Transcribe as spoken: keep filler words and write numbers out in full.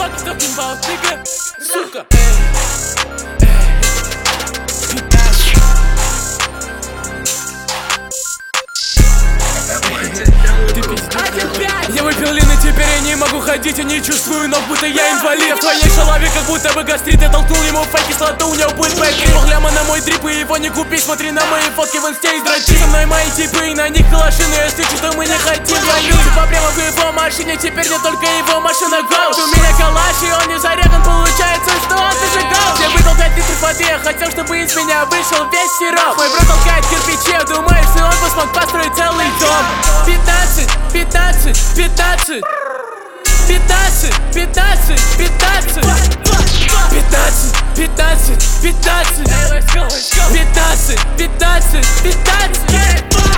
fuck you talking about, nigga? Сука. Я выпил лин, и теперь я не могу ходить, я не чувствую ног, будто я инвалид. В твоей голове как будто бы гастрит, я толкнул ему фейк, кислота, у него будет бэкгрид. Полгляма на мой дрип, и его не купить, смотри на мои фотки в инсте и дрочи. Со мной мои типы, и на них калаши, но если что, мы не хотим. Я лью типа прямо в его машине, теперь не только его машина гоут. У меня калаш, и он не зареган, получается, что он зажигал. Я выдал пять литров воды, я хотел, чтобы из меня вышел весь сироп. Мой брат толкает кирпичи, я думаю, что он бы смог построить целый дом. Пятнадцать, пятнадцать, пятнадцать, пятнадцать, пятнадцать, пятнадцать, пятнадцать, пятнадцать, пятнадцать, пятнадцать, пятнадцать, пятнадцать.